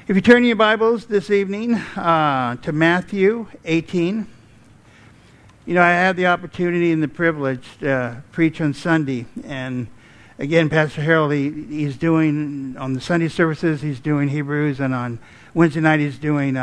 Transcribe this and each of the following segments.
If you turn your Bibles this evening to Matthew 18, I had the opportunity and the privilege to preach on Sunday. And again, Pastor Harold, he's doing, on the Sunday services, he's doing Hebrews, and on Wednesday night he's doing,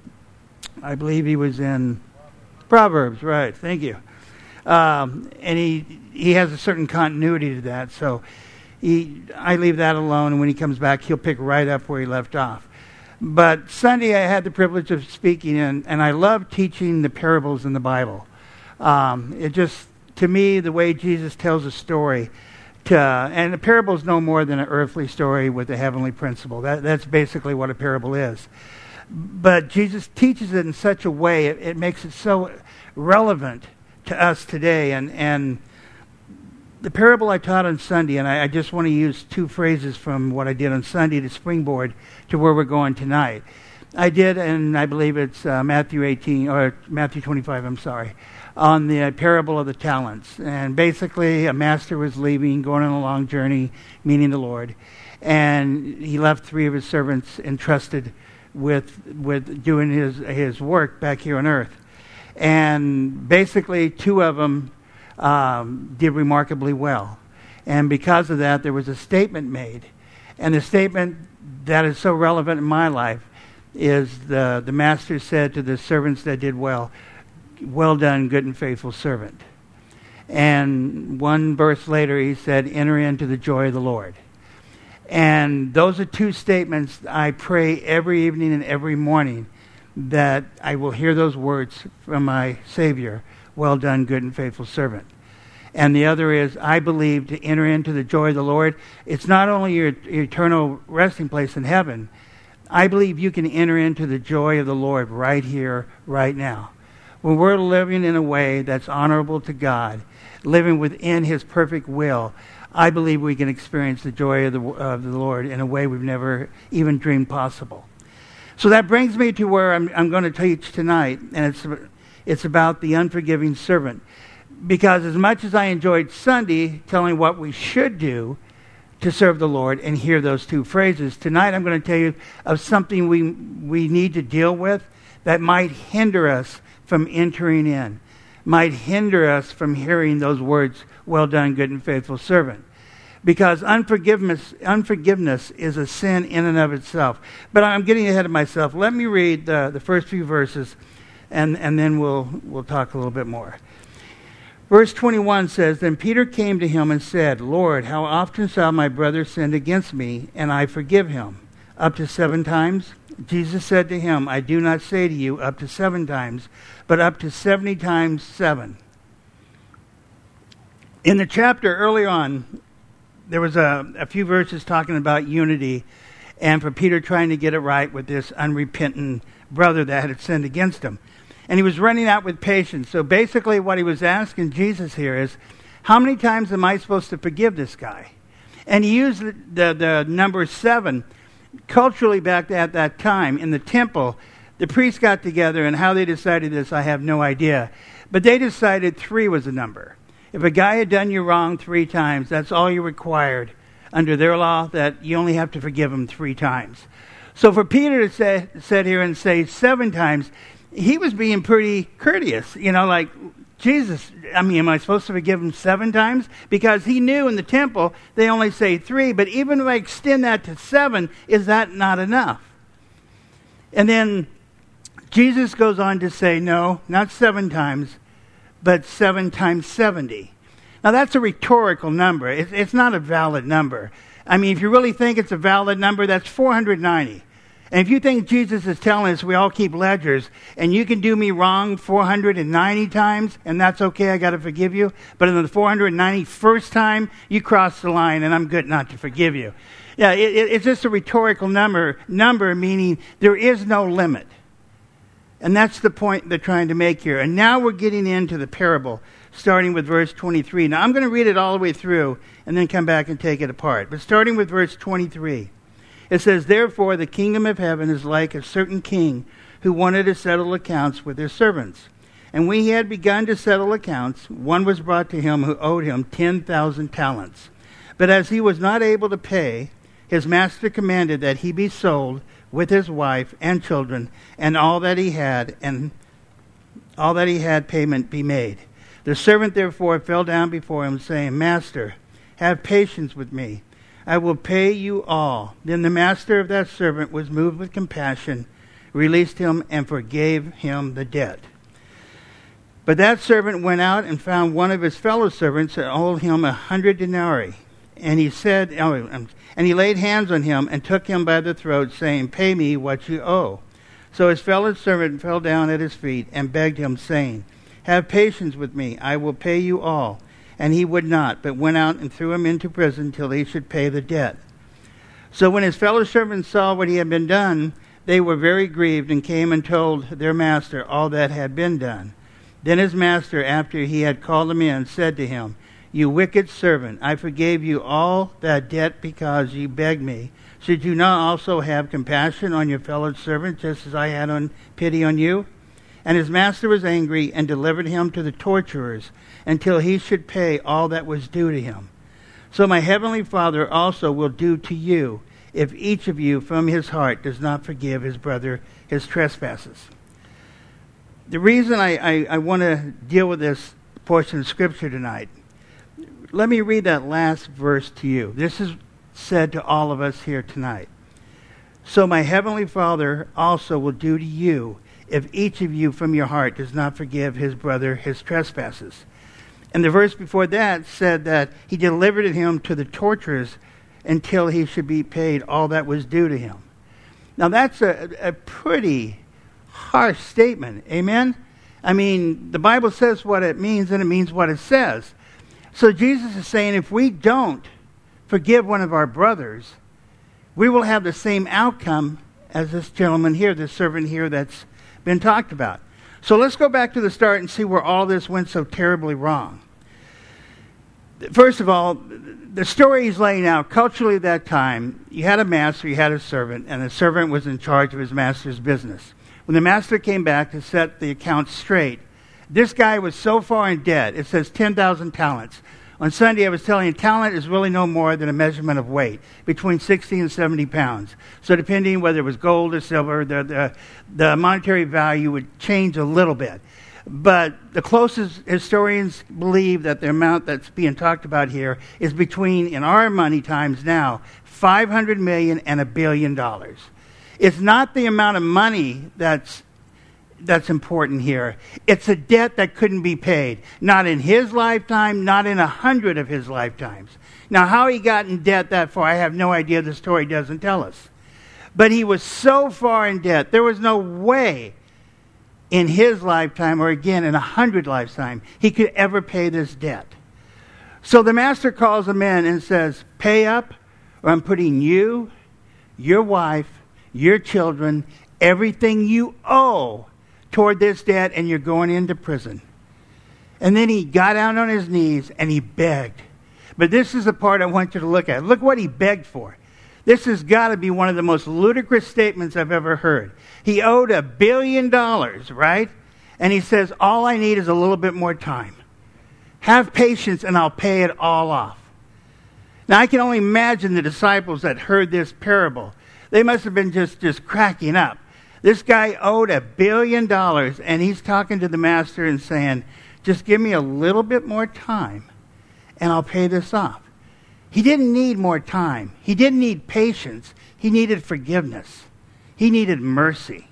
I believe he was in Proverbs, right, thank you. And he has a certain continuity to that, so I leave that alone, and when he comes back, he'll pick right up where he left off. But Sunday I had the privilege of speaking, and I love teaching the parables in the Bible. It just, to me, the way Jesus tells a story, and a parable is no more than an earthly story with a heavenly principle. That's basically what a parable is. But Jesus teaches it in such a way, it makes it so relevant to us today. And the parable I taught on Sunday, and I just want to use two phrases from what I did on Sunday to springboard to where we're going tonight. I did, and I believe it's Matthew 25, on the parable of the talents. And basically, a master was leaving, going on a long journey, meeting the Lord. And he left three of his servants entrusted with doing his work back here on earth. And basically, two of them did remarkably well. And because of that, there was a statement made. And the statement that is so relevant in my life is the master said to the servants that did well, "Well done, good and faithful servant." And one verse later he said, "Enter into the joy of the Lord." And those are two statements I pray every evening and every morning that I will hear those words from my Savior, "Well done, good and faithful servant." And the other is, I believe to enter into the joy of the Lord, it's not only your eternal resting place in heaven. I believe you can enter into the joy of the Lord right here, right now. When we're living in a way that's honorable to God, living within His perfect will, I believe we can experience the joy of the Lord in a way we've never even dreamed possible. So that brings me to where I'm going to teach tonight, and it's about the unforgiving servant. Because as much as I enjoyed Sunday telling what we should do to serve the Lord and hear those two phrases, tonight I'm going to tell you of something we need to deal with that might hinder us from entering in, might hinder us from hearing those words, "Well done, good and faithful servant." Because unforgiveness is a sin in and of itself. But I'm getting ahead of myself. Let me read the first few verses, and then we'll talk a little bit more. Verse 21 says, "Then Peter came to him and said, 'Lord, how often shall my brother sin against me, and I forgive him? Up to 7 times?' Jesus said to him, 'I do not say to you up to 7 times, but up to 70 times 7. In the chapter early on, there was a few verses talking about unity, and for Peter trying to get it right with this unrepentant brother that had sinned against him. And he was running out with patience. So basically what he was asking Jesus here is, how many times am I supposed to forgive this guy? And he used the number 7. Culturally back at that time, in the temple, the priests got together, and how they decided this, I have no idea. But they decided 3 was the number. If a guy had done you wrong 3 times, that's all you required under their law, that you only have to forgive him 3 times. So for Peter to sit here and say 7 times, he was being pretty courteous. Like, Jesus, am I supposed to forgive him 7 times? Because he knew in the temple they only say 3, but even if I extend that to 7, is that not enough? And then Jesus goes on to say, no, not 7 times, but 7 times 70. Now that's a rhetorical number. It's not a valid number. If you really think it's a valid number, that's 490. And if you think Jesus is telling us we all keep ledgers, and you can do me wrong 490 times, and that's okay, I got to forgive you, but in the 491st time, you cross the line, and I'm good not to forgive you. Yeah, it's just a rhetorical number meaning there is no limit. And that's the point they're trying to make here. And now we're getting into the parable, starting with verse 23. Now, I'm going to read it all the way through, and then come back and take it apart. But starting with verse 23. It says, "Therefore the kingdom of heaven is like a certain king who wanted to settle accounts with his servants. And when he had begun to settle accounts, one was brought to him who owed him 10,000 talents. But as he was not able to pay, his master commanded that he be sold, with his wife and children, and all that he had payment be made. The servant therefore fell down before him, saying, Master, have patience with me. I will pay you all. Then the master of that servant was moved with compassion, released him, and forgave him the debt. But that servant went out and found one of his fellow servants and owed him 100 denarii. And he said, and he laid hands on him and took him by the throat, saying, Pay me what you owe. So his fellow servant fell down at his feet and begged him, saying, Have patience with me, I will pay you all. And he would not, but went out and threw him into prison till he should pay the debt. So when his fellow servants saw what he had been done, they were very grieved and came and told their master all that had been done. Then his master, after he had called him in, said to him, You wicked servant, I forgave you all that debt because you begged me. Should you not also have compassion on your fellow servant, just as I had pity on you? And his master was angry and delivered him to the torturers until he should pay all that was due to him. So my heavenly Father also will do to you, if each of you from his heart does not forgive his brother his trespasses. The reason I want to deal with this portion of Scripture tonight, let me read that last verse to you. This is said to all of us here tonight. So my heavenly Father also will do to you, if each of you from your heart does not forgive his brother his trespasses. And the verse before that said that he delivered him to the torturers until he should be paid all that was due to him. Now that's a pretty harsh statement. Amen? I mean, the Bible says what it means and it means what it says. So Jesus is saying if we don't forgive one of our brothers, we will have the same outcome as this gentleman here, this servant here that's been talked about. So let's go back to the start and see where all this went so terribly wrong. First of all, the story he's laying out, culturally at that time, you had a master, you had a servant, and the servant was in charge of his master's business. When the master came back to set the accounts straight, this guy was so far in debt, it says 10,000 talents. On Sunday, I was telling you, talent is really no more than a measurement of weight, between 60 and 70 pounds. So depending whether it was gold or silver, the monetary value would change a little bit. But the closest historians believe that the amount that's being talked about here is between, in our money times now, $500 million and $1 billion. It's not the amount of money that's important here. It's a debt that couldn't be paid. Not in his lifetime, not in 100 of his lifetimes. Now, how he got in debt that far, I have no idea. The story doesn't tell us. But he was so far in debt, there was no way in his lifetime, or again in 100 lifetime, he could ever pay this debt. So the master calls him in and says, pay up, or I'm putting you, your wife, your children, everything you owe toward this debt, and you're going into prison. And then he got down on his knees and he begged. But this is the part I want you to look at. Look what he begged for. This has got to be one of the most ludicrous statements I've ever heard. He owed $1 billion, right? And he says, all I need is a little bit more time. Have patience and I'll pay it all off. Now I can only imagine the disciples that heard this parable. They must have been just cracking up. This guy owed $1 billion, and he's talking to the master and saying, just give me a little bit more time, and I'll pay this off. He didn't need more time. He didn't need patience. He needed forgiveness. He needed mercy.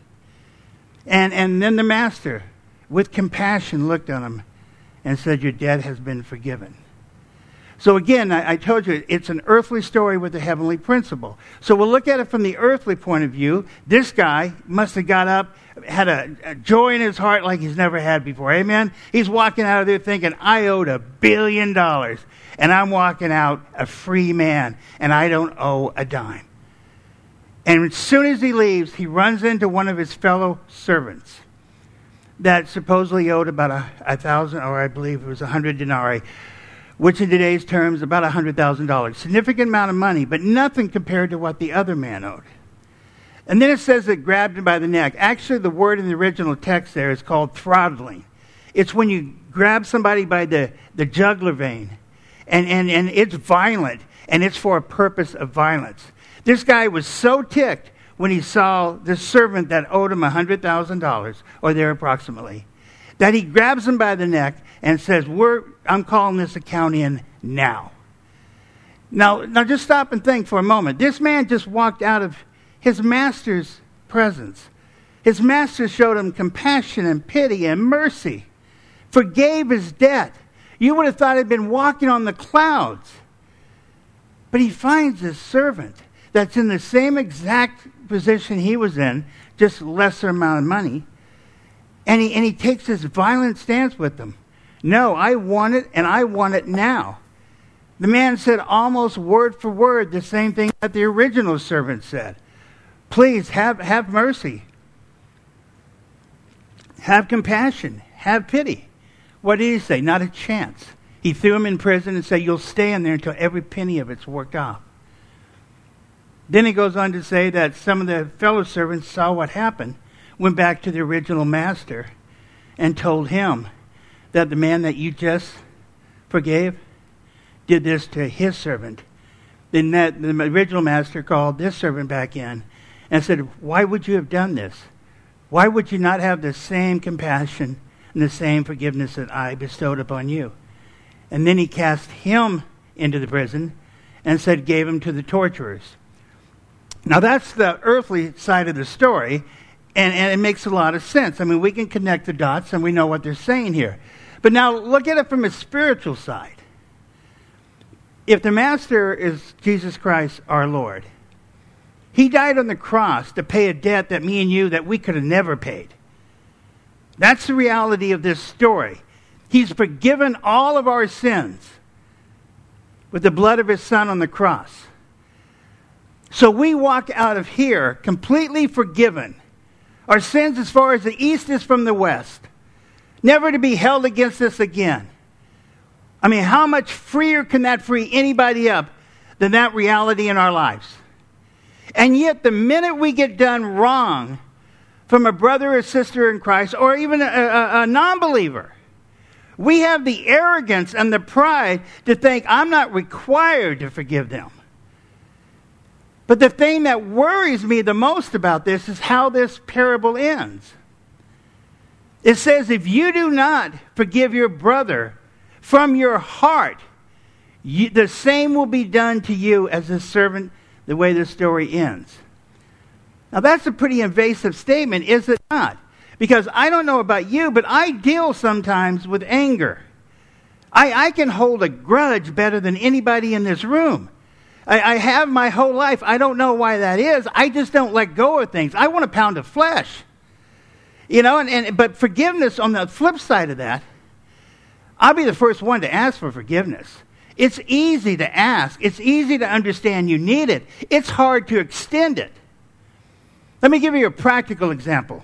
And then the master, with compassion, looked on him and said, your debt has been forgiven. So again, I told you, it's an earthly story with a heavenly principle. So we'll look at it from the earthly point of view. This guy must have got up, had a joy in his heart like he's never had before. Amen? He's walking out of there thinking, I owed $1 billion, and I'm walking out a free man, and I don't owe a dime. And as soon as he leaves, he runs into one of his fellow servants that supposedly owed about 1,000, or I believe it was 100 denarii, which in today's terms, about $100,000. Significant amount of money, but nothing compared to what the other man owed. And then it says it grabbed him by the neck. Actually, the word in the original text there is called throttling. It's when you grab somebody by the jugular vein, and it's violent, and it's for a purpose of violence. This guy was so ticked when he saw this servant that owed him $100,000, or there approximately, that he grabs him by the neck and says, I'm calling this account in now. Now just stop and think for a moment. This man just walked out of his master's presence. His master showed him compassion and pity and mercy, forgave his debt. You would have thought he'd been walking on the clouds. But he finds this servant that's in the same exact position he was in, just lesser amount of money, and he takes this violent stance with them. No, I want it, and I want it now. The man said almost word for word the same thing that the original servant said. Please, have mercy. Have compassion. Have pity. What did he say? Not a chance. He threw him in prison and said, you'll stay in there until every penny of it's worked off. Then he goes on to say that some of the fellow servants saw what happened, went back to the original master, and told him that the man that you just forgave did this to his servant. Then the original master called this servant back in and said, why would you have done this? Why would you not have the same compassion and the same forgiveness that I bestowed upon you? And then he cast him into the prison and said, gave him to the torturers. Now that's the earthly side of the story, and it makes a lot of sense. I mean, we can connect the dots and we know what they're saying here. But now look at it from a spiritual side. If the master is Jesus Christ, our Lord, he died on the cross to pay a debt that me and you, that we could have never paid. That's the reality of this story. He's forgiven all of our sins with the blood of his son on the cross. So we walk out of here completely forgiven. Our sins as far as the east is from the west. Never to be held against us again. I mean, how much freer can that free anybody up than that reality in our lives? And yet the minute we get done wrong from a brother or sister in Christ, or even a non-believer, we have the arrogance and the pride to think, I'm not required to forgive them. But the thing that worries me the most about this is how this parable ends. It says, if you do not forgive your brother from your heart, the same will be done to you as the servant, the way the story ends. Now that's a pretty invasive statement, is it not? Because I don't know about you, but I deal sometimes with anger. I can hold a grudge better than anybody in this room. I have my whole life. I don't know why that is. I just don't let go of things. I want a pound of flesh. You know, but forgiveness, on the flip side of that, I'll be the first one to ask for forgiveness. It's easy to ask. It's easy to understand you need it. It's hard to extend it. Let me give you a practical example.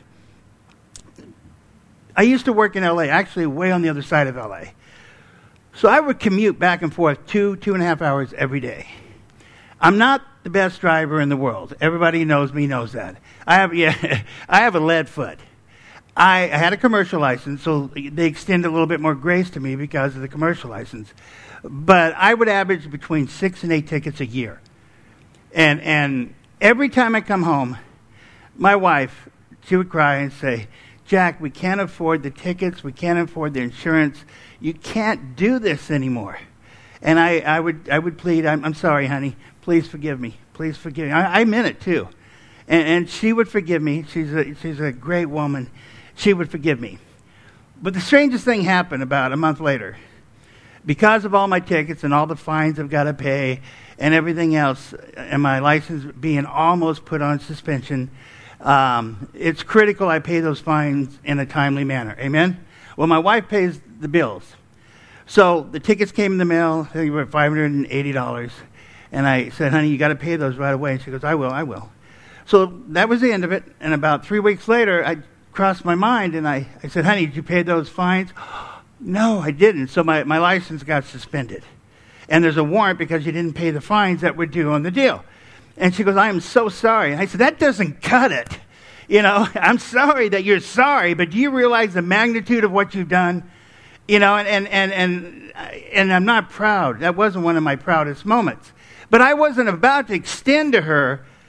I used to work in L.A., actually way on the other side of L.A. So I would commute back and forth 2.5 hours every day. I'm not the best driver in the world. Everybody who knows me knows that. I have a lead foot. I had a commercial license, so they extended a little bit more grace to me because of the commercial license. But I would average between 6 and 8 tickets a year. And every time I come home, my wife, she would cry and say, Jack, we can't afford the tickets. We can't afford the insurance. You can't do this anymore. And I would plead, I'm sorry, honey. Please forgive me. Please forgive me. I meant it, too. And she would forgive me. She's a great woman. She would forgive me. But the strangest thing happened about a month later. Because of all my tickets and all the fines I've got to pay and everything else, and my license being almost put on suspension, it's critical I pay those fines in a timely manner. Amen? Well, my wife pays the bills. So the tickets came in the mail. I think they were $580. And I said, honey, you got to pay those right away. And she goes, I will. So that was the end of it. And about 3 weeks later, I crossed my mind, and I said, honey, did you pay those fines? No, I didn't. So my license got suspended. And there's a warrant because you didn't pay the fines that were due on the deal. And she goes, I am so sorry. And I said, that doesn't cut it. You know, I'm sorry that you're sorry, but do you realize the magnitude of what you've done? You know, and I'm not proud. That wasn't one of my proudest moments. But I wasn't about to extend to her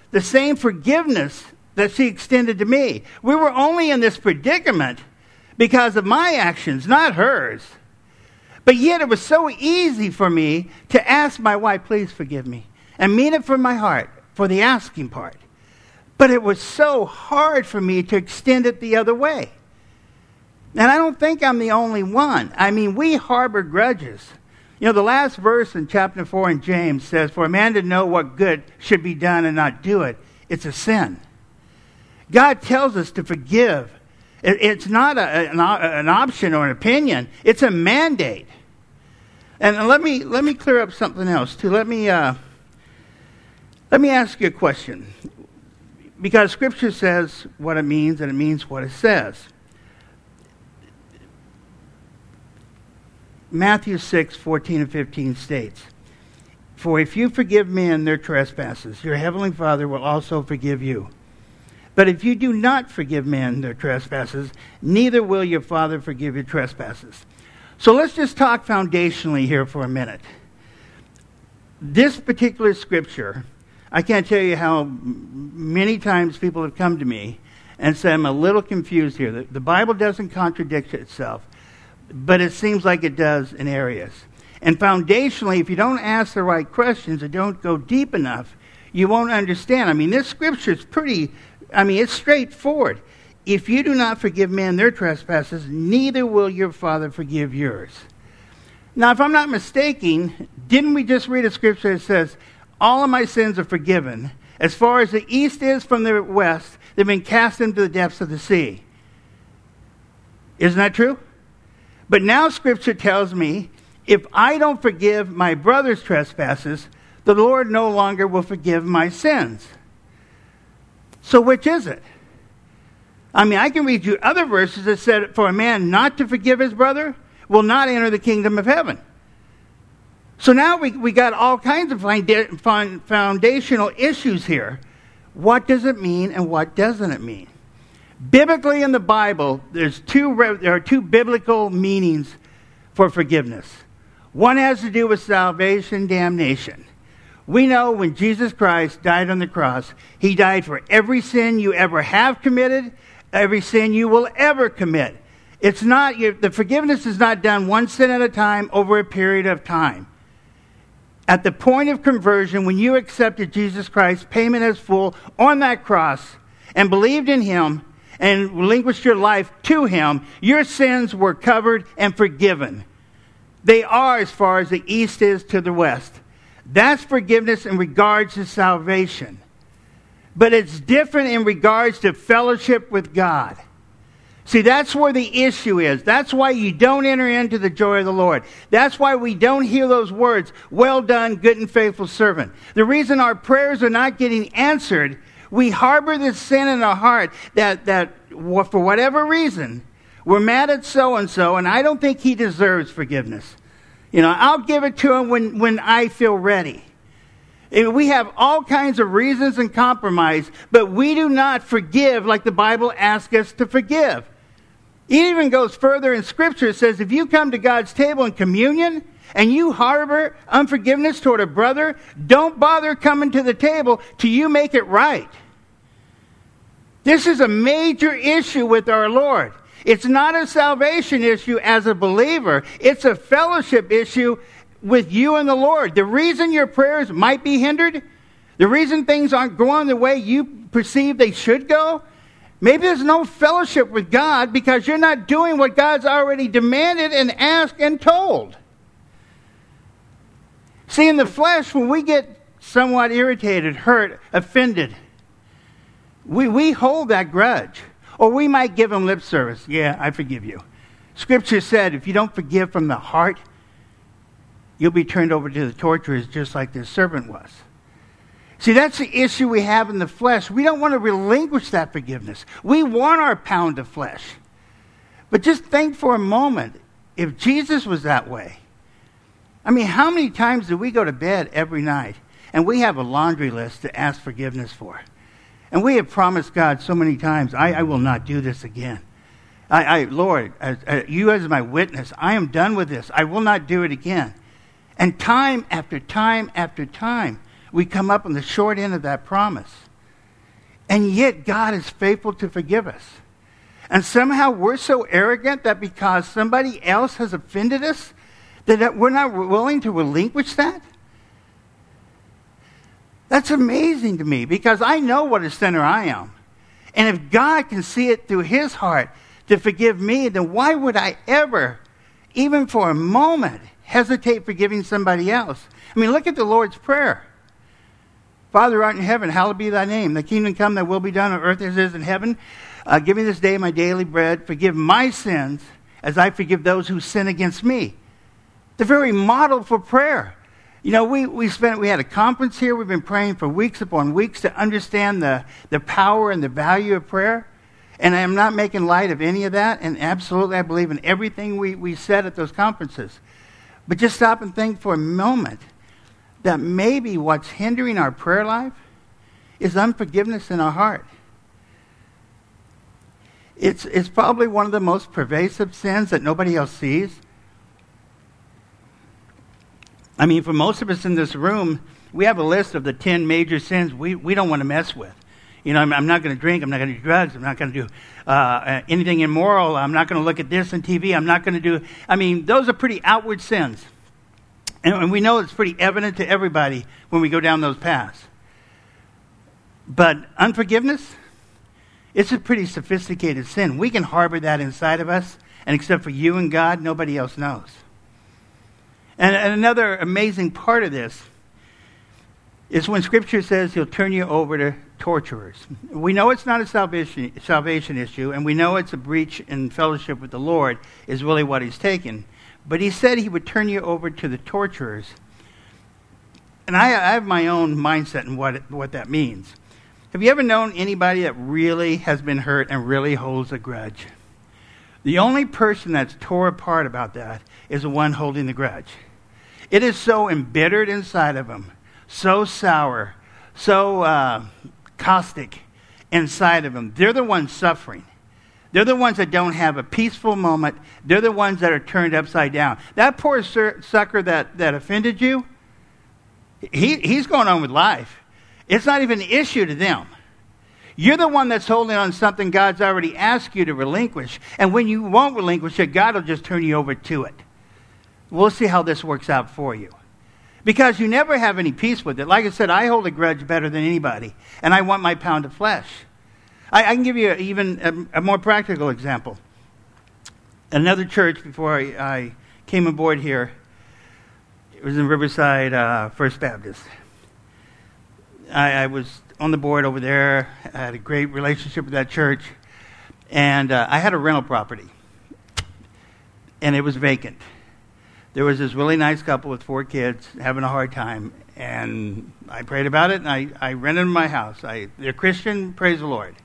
the same forgiveness that she extended to me. We were only in this predicament because of my actions, not hers. But yet it was so easy for me to ask my wife, please forgive me, and mean it from my heart, for the asking part. But it was so hard for me to extend it the other way. And I don't think I'm the only one. I mean, we harbor grudges. You know, the last verse in chapter 4 in James says, for a man to know what good should be done and not do it, it's a sin. God tells us to forgive. It's not an option or an opinion. It's a mandate. And let me clear up something else too. Let me ask you a question. Because Scripture says what it means and it means what it says. Matthew 6:14 and 15 states, for if you forgive men their trespasses, your heavenly Father will also forgive you. But if you do not forgive men their trespasses, neither will your Father forgive your trespasses. So let's just talk foundationally here for a minute. This particular scripture, I can't tell you how many times people have come to me and said, I'm a little confused here. The Bible doesn't contradict itself, but it seems like it does in areas. And foundationally, if you don't ask the right questions or don't go deep enough, you won't understand. I mean, this scripture is it's straightforward. If you do not forgive men their trespasses, neither will your Father forgive yours. Now, if I'm not mistaken, didn't we just read a scripture that says, all of my sins are forgiven. As far as the east is from the west, they've been cast into the depths of the sea. Isn't that true? But now Scripture tells me, if I don't forgive my brother's trespasses, the Lord no longer will forgive my sins. So which is it? I mean, I can read you other verses that said, for a man not to forgive his brother will not enter the kingdom of heaven. So now we got all kinds of foundational issues here. What does it mean and what doesn't it mean? Biblically in the Bible, there are two biblical meanings for forgiveness. One has to do with salvation, damnation. We know when Jesus Christ died on the cross, he died for every sin you ever have committed, every sin you will ever commit. It's not the forgiveness is not done one sin at a time over a period of time. At the point of conversion, when you accepted Jesus Christ's payment as full on that cross and believed in him and relinquished your life to him, your sins were covered and forgiven. They are as far as the east is to the west. That's forgiveness in regards to salvation. But it's different in regards to fellowship with God. See, that's where the issue is. That's why you don't enter into the joy of the Lord. That's why we don't hear those words, well done, good and faithful servant. The reason our prayers are not getting answered, we harbor this sin in our heart that for whatever reason, we're mad at so-and-so, and I don't think he deserves forgiveness. You know, I'll give it to him when I feel ready. And we have all kinds of reasons and compromise, but we do not forgive like the Bible asks us to forgive. It even goes further in Scripture. It says, if you come to God's table in communion and you harbor unforgiveness toward a brother, don't bother coming to the table till you make it right. This is a major issue with our Lord. It's not a salvation issue as a believer. It's a fellowship issue with you and the Lord. The reason your prayers might be hindered, the reason things aren't going the way you perceive they should go, maybe there's no fellowship with God because you're not doing what God's already demanded and asked and told. See, in the flesh, when we get somewhat irritated, hurt, offended, we hold that grudge. Or we might give him lip service. Yeah, I forgive you. Scripture said if you don't forgive from the heart, you'll be turned over to the torturers just like this servant was. See, that's the issue we have in the flesh. We don't want to relinquish that forgiveness. We want our pound of flesh. But just think for a moment, if Jesus was that way, I mean, how many times do we go to bed every night and we have a laundry list to ask forgiveness for? And we have promised God so many times, I will not do this again. Lord, you as my witness, I am done with this. I will not do it again. And time after time after time, we come up on the short end of that promise. And yet God is faithful to forgive us. And somehow we're so arrogant that because somebody else has offended us, that we're not willing to relinquish that? That's amazing to me, because I know what a sinner I am. And if God can see it through his heart to forgive me, then why would I ever, even for a moment, hesitate forgiving somebody else? I mean, look at the Lord's Prayer. Father, who art in heaven, hallowed be thy name. Thy kingdom come, thy will be done on earth as it is in heaven. Give me this day my daily bread. Forgive my sins as I forgive those who sin against me. The very model for prayer. You know, we had a conference here. We've been praying for weeks upon weeks to understand the power and the value of prayer. And I am not making light of any of that. And absolutely, I believe in everything we said at those conferences. But just stop and think for a moment that maybe what's hindering our prayer life is unforgiveness in our heart. It's probably one of the most pervasive sins that nobody else sees. I mean, for most of us in this room, we have a list of the 10 major sins we don't want to mess with. You know, I'm not going to drink. I'm not going to do drugs. I'm not going to do anything immoral. I'm not going to look at this on TV. I'm not going to do... I mean, those are pretty outward sins. And we know it's pretty evident to everybody when we go down those paths. But unforgiveness, it's a pretty sophisticated sin. We can harbor that inside of us, and except for you and God, nobody else knows. And another amazing part of this is when Scripture says he'll turn you over to torturers. We know it's not a salvation issue, and we know it's a breach in fellowship with the Lord is really what he's taken. But he said he would turn you over to the torturers. And I have my own mindset in what that means. Have you ever known anybody that really has been hurt and really holds a grudge? The only person that's tore apart about that is the one holding the grudge. It is so embittered inside of them, so sour, so caustic inside of them. They're the ones suffering. They're the ones that don't have a peaceful moment. They're the ones that are turned upside down. That poor sucker that offended you, he's going on with life. It's not even an issue to them. You're the one that's holding on something God's already asked you to relinquish. And when you won't relinquish it, God will just turn you over to it. We'll see how this works out for you. Because you never have any peace with it. Like I said, I hold a grudge better than anybody. And I want my pound of flesh. I can give you even a more practical example. Another church before I came aboard here, it was in Riverside First Baptist. I was on the board over there. I had a great relationship with that church. And I had a rental property. And it was vacant. There was this really nice couple with 4 kids having a hard time. And I prayed about it, and I rented my house. They're Christian, praise the Lord.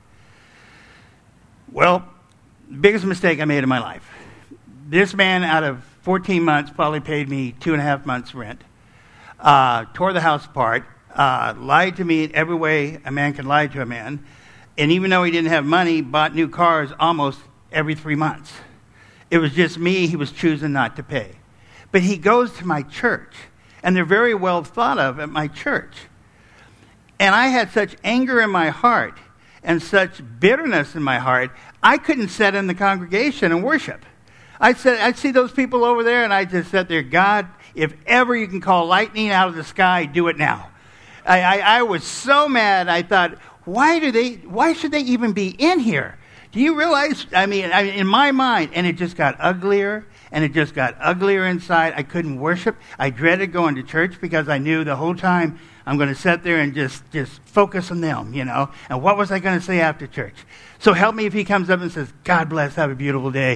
Well, the biggest mistake I made in my life. This man, out of 14 months, probably paid me 2.5 months' rent. Tore the house apart. Lied to me in every way a man can lie to a man. And even though he didn't have money, bought new cars almost every 3 months. It was just me he was choosing not to pay. But he goes to my church, and they're very well thought of at my church. And I had such anger in my heart and such bitterness in my heart, I couldn't sit in the congregation and worship. I'd see those people over there, and I just sat there, God, if ever you can call lightning out of the sky, do it now. I was so mad. I thought, why should they even be in here? Do you realize, in my mind, and it just got uglier, and it just got uglier inside. I couldn't worship. I dreaded going to church because I knew the whole time I'm going to sit there and just focus on them, you know. And what was I going to say after church? So help me if he comes up and says, God bless, have a beautiful day.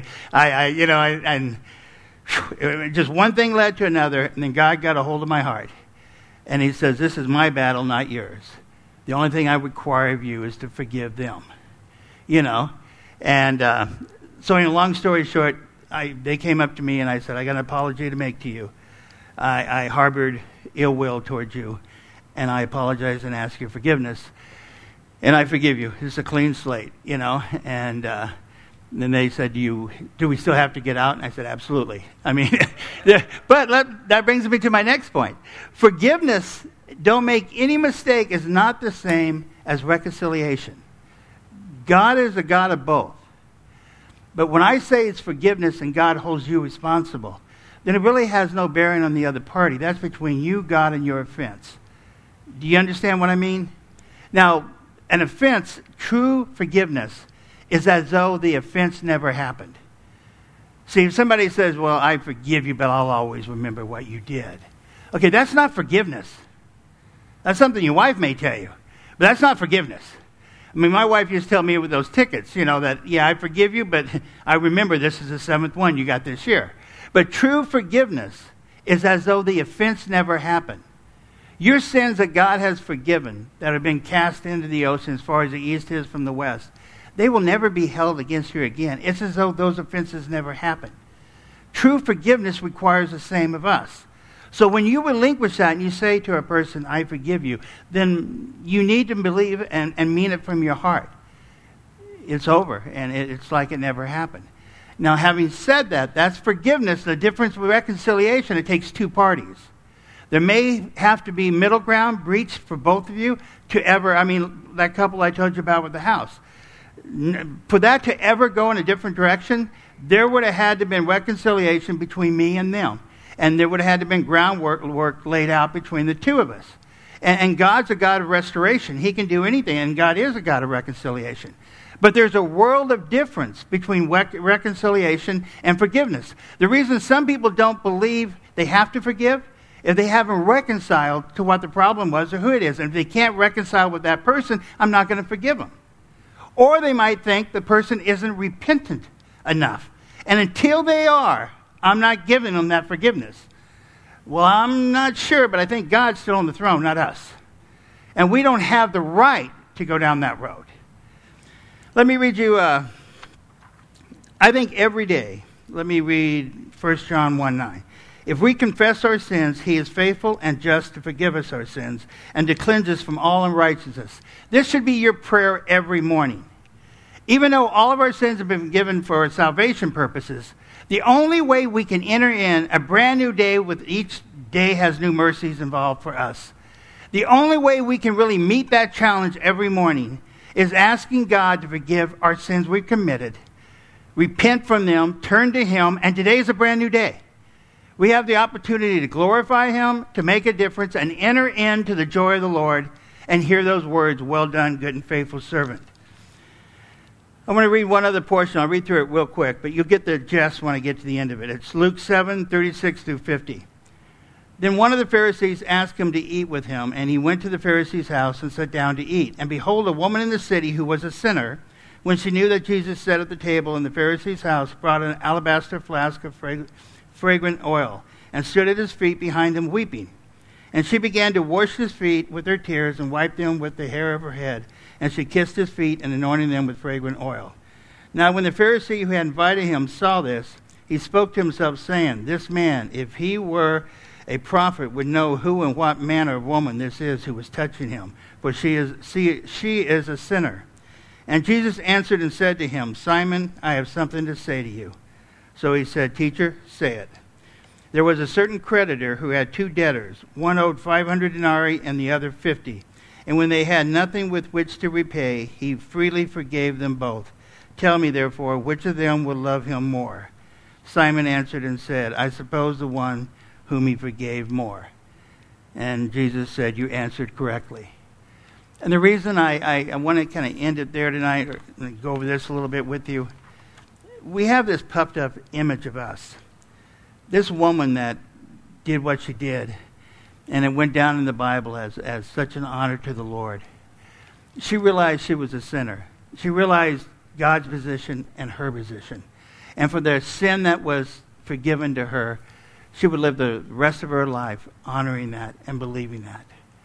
Just one thing led to another, and then God got a hold of my heart. And he says, this is my battle, not yours. The only thing I require of you is to forgive them, you know. And so in a long story short, they came up to me and I said, I got an apology to make to you. I harbored ill will towards you, and I apologize and ask your forgiveness. And I forgive you. It's a clean slate, you know. And then they said, do we still have to get out? And I said, absolutely. I mean, but that brings me to my next point. Forgiveness, don't make any mistake, is not the same as reconciliation. God is a God of both. But when I say it's forgiveness and God holds you responsible, then it really has no bearing on the other party. That's between you, God, and your offense. Do you understand what I mean? Now, an offense, true forgiveness, is as though the offense never happened. See, if somebody says, well, I forgive you, but I'll always remember what you did. Okay, that's not forgiveness. That's something your wife may tell you. But that's not forgiveness. I mean, my wife used to tell me with those tickets, that, yeah, I forgive you, but I remember this is the 7th one you got this year. But true forgiveness is as though the offense never happened. Your sins that God has forgiven, that have been cast into the ocean as far as the east is from the west, they will never be held against you again. It's as though those offenses never happened. True forgiveness requires the same of us. So when you relinquish that and you say to a person, I forgive you, then you need to believe and mean it from your heart. It's over, and it's like it never happened. Now, having said that, that's forgiveness. The difference with reconciliation, it takes two parties. There may have to be middle ground breached for both of you that couple I told you about with the house. For that to ever go in a different direction, there would have had to have been reconciliation between me and them. And there would have had to have been groundwork laid out between the two of us. And God's a God of restoration. He can do anything, and God is a God of reconciliation. But there's a world of difference between reconciliation and forgiveness. The reason some people don't believe they have to forgive if they haven't reconciled to what the problem was or who it is. And if they can't reconcile with that person, I'm not going to forgive them. Or they might think the person isn't repentant enough. And until they are, I'm not giving them that forgiveness. Well, I'm not sure, but I think God's still on the throne, not us. And we don't have the right to go down that road. Let me read you, I think every day, let me read 1 John 1:9. If we confess our sins, he is faithful and just to forgive us our sins and to cleanse us from all unrighteousness. This should be your prayer every morning. Even though all of our sins have been given for salvation purposes, the only way we can enter in a brand new day with each day has new mercies involved for us. The only way we can really meet that challenge every morning is asking God to forgive our sins we've committed, repent from them, turn to him, and today is a brand new day. We have the opportunity to glorify him, to make a difference, and enter into the joy of the Lord and hear those words, well done, good and faithful servant. I want to read one other portion. I'll read through it real quick, but you'll get the gist when I get to the end of it. It's Luke 7:36-50. Then one of the Pharisees asked him to eat with him, and he went to the Pharisee's house and sat down to eat. And behold, a woman in the city who was a sinner, when she knew that Jesus sat at the table in the Pharisee's house, brought an alabaster flask of fragrant oil, and stood at his feet behind him weeping. And she began to wash his feet with her tears and wiped them with the hair of her head. And she kissed his feet and anointed them with fragrant oil. Now when the Pharisee who had invited him saw this, he spoke to himself, saying, this man, if he were a prophet, would know who and what manner of woman this is who was touching him, for she is a sinner. And Jesus answered and said to him, Simon, I have something to say to you. So he said, Teacher, say it. There was a certain creditor who had two debtors. One owed 500 denarii and the other 50. And when they had nothing with which to repay, he freely forgave them both. Tell me, therefore, which of them will love him more? Simon answered and said, I suppose the one whom he forgave more. And Jesus said, you answered correctly. And the reason I want to kind of end it there tonight, or go over this a little bit with you, we have this puffed up image of us. This woman that did what she did, and it went down in the Bible as such an honor to the Lord. She realized she was a sinner. She realized God's position and her position. And for the sin that was forgiven to her, she would live the rest of her life honoring that and believing that.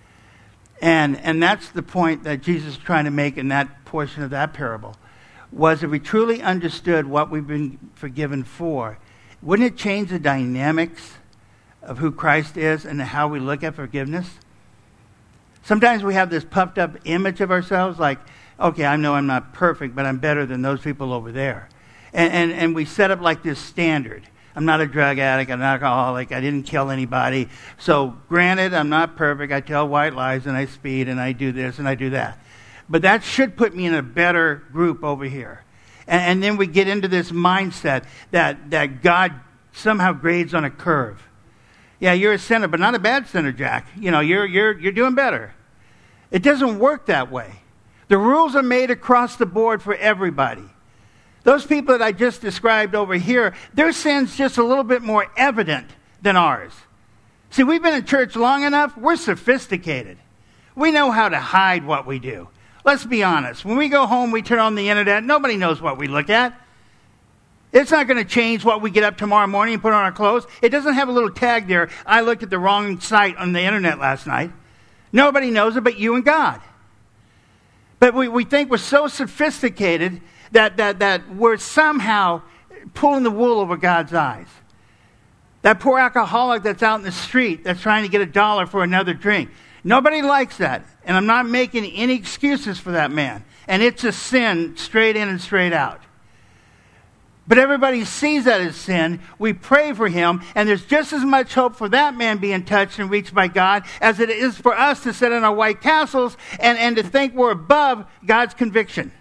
And that's the point that Jesus is trying to make in that portion of that parable, was if we truly understood what we've been forgiven for, wouldn't it change the dynamics of who Christ is and how we look at forgiveness? Sometimes we have this puffed up image of ourselves like, okay, I know I'm not perfect, but I'm better than those people over there. And we set up like this standard. I'm not a drug addict, I'm not an alcoholic, I didn't kill anybody. So granted, I'm not perfect, I tell white lies and I speed and I do this and I do that. But that should put me in a better group over here. And then we get into this mindset that God somehow grades on a curve. Yeah, you're a sinner, but not a bad sinner, Jack. You're doing better. It doesn't work that way. The rules are made across the board for everybody. Those people that I just described over here, their sin's just a little bit more evident than ours. See, we've been in church long enough, we're sophisticated. We know how to hide what we do. Let's be honest. When we go home, we turn on the internet, nobody knows what we look at. It's not going to change what we get up tomorrow morning and put on our clothes. It doesn't have a little tag there, I looked at the wrong site on the internet last night. Nobody knows it but you and God. But we think we're so sophisticated that we're somehow pulling the wool over God's eyes. That poor alcoholic that's out in the street that's trying to get $1 for another drink. Nobody likes that. And I'm not making any excuses for that man. And it's a sin straight in and straight out. But everybody sees that as sin. We pray for him, and there's just as much hope for that man being touched and reached by God as it is for us to sit in our white castles and to think we're above God's conviction.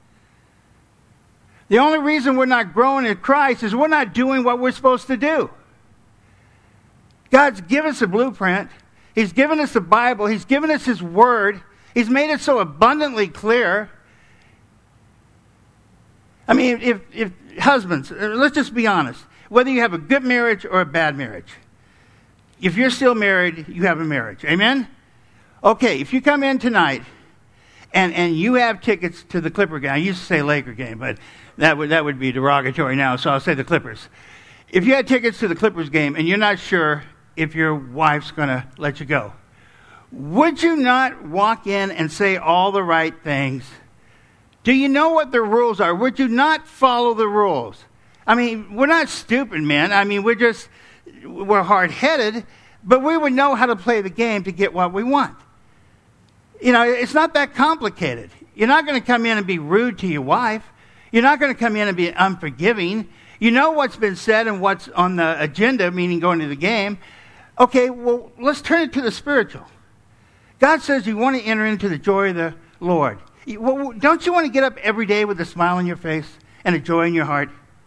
The only reason we're not growing in Christ is we're not doing what we're supposed to do. God's given us a blueprint. He's given us the Bible. He's given us His Word. He's made it so abundantly clear. I mean, if husbands, let's just be honest. Whether you have a good marriage or a bad marriage, if you're still married, you have a marriage. Amen? Okay, if you come in tonight and you have tickets to the Clipper game. I used to say Laker game, but that would be derogatory now, so I'll say the Clippers. If you had tickets to the Clippers game and you're not sure if your wife's going to let you go, would you not walk in and say all the right things? Do you know what the rules are? Would you not follow the rules? I mean, we're not stupid, man. I mean, we're hard-headed, but we would know how to play the game to get what we want. It's not that complicated. You're not going to come in and be rude to your wife. You're not going to come in and be unforgiving. You know what's been said and what's on the agenda, meaning going to the game. Okay, well, let's turn it to the spiritual. God says you want to enter into the joy of the Lord. Don't you want to get up every day with a smile on your face and a joy in your heart?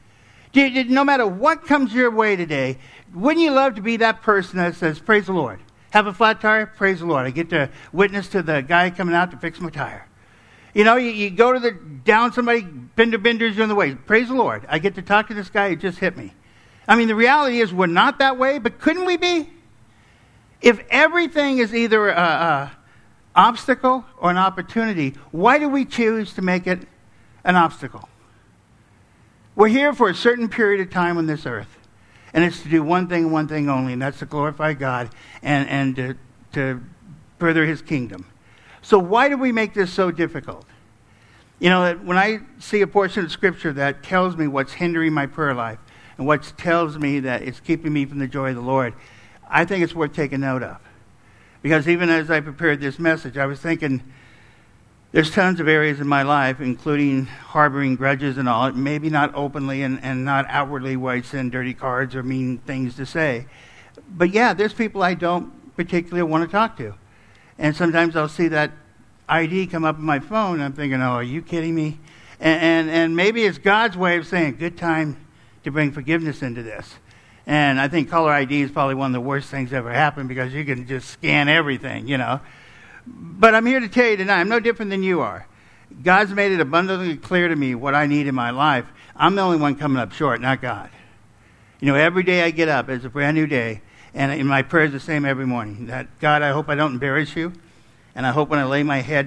No matter what comes your way today, wouldn't you love to be that person that says, praise the Lord? Have a flat tire? Praise the Lord. I get to witness to the guy coming out to fix my tire. You go to down somebody, benders on the way. Praise the Lord. I get to talk to this guy who just hit me. I mean, the reality is we're not that way, but couldn't we be? If everything is either an obstacle or an opportunity, why do we choose to make it an obstacle? We're here for a certain period of time on this earth, and it's to do one thing and one thing only, and that's to glorify God and to further His kingdom. So why do we make this so difficult? When I see a portion of Scripture that tells me what's hindering my prayer life and what tells me that it's keeping me from the joy of the Lord, I think it's worth taking note of. Because even as I prepared this message, I was thinking there's tons of areas in my life, including harboring grudges and all, maybe not openly and not outwardly where I send dirty cards or mean things to say. But yeah, there's people I don't particularly want to talk to. And sometimes I'll see that ID come up on my phone, and I'm thinking, oh, are you kidding me? And maybe it's God's way of saying, good time to bring forgiveness into this. And I think caller ID is probably one of the worst things that ever happened because you can just scan everything, But I'm here to tell you tonight, I'm no different than you are. God's made it abundantly clear to me what I need in my life. I'm the only one coming up short, not God. Every day I get up, it's a brand new day. And my prayer is the same every morning. That God, I hope I don't embarrass you. And I hope when I lay my head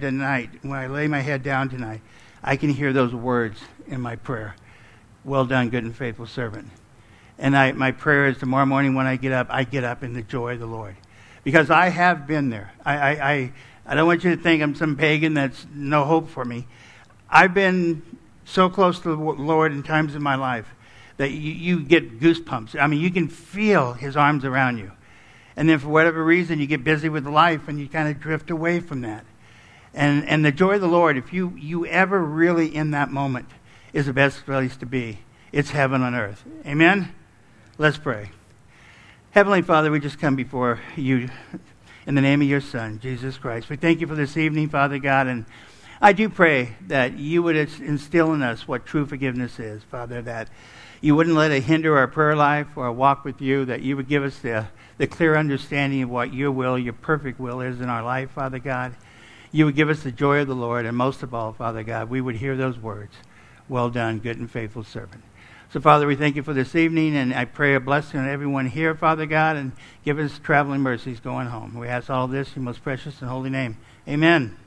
down tonight, I can hear those words in my prayer. Well done, good and faithful servant. And my prayer is tomorrow morning when I get up in the joy of the Lord. Because I have been there. I don't want you to think I'm some pagan that's no hope for me. I've been so close to the Lord in times in my life that you get goosebumps. I mean, you can feel His arms around you. And then for whatever reason, you get busy with life and you kind of drift away from that. And the joy of the Lord, if you ever really in that moment, is the best place to be. It's heaven on earth. Amen? Let's pray. Heavenly Father, we just come before you in the name of your Son, Jesus Christ. We thank you for this evening, Father God, and I do pray that you would instill in us what true forgiveness is, Father, that you wouldn't let it hinder our prayer life or our walk with you, that you would give us the clear understanding of what your will, your perfect will is in our life, Father God. You would give us the joy of the Lord, and most of all, Father God, we would hear those words, well done, good and faithful servant. So, Father, we thank you for this evening, and I pray a blessing on everyone here, Father God, and give us traveling mercies going home. We ask all this in your most precious and holy name. Amen.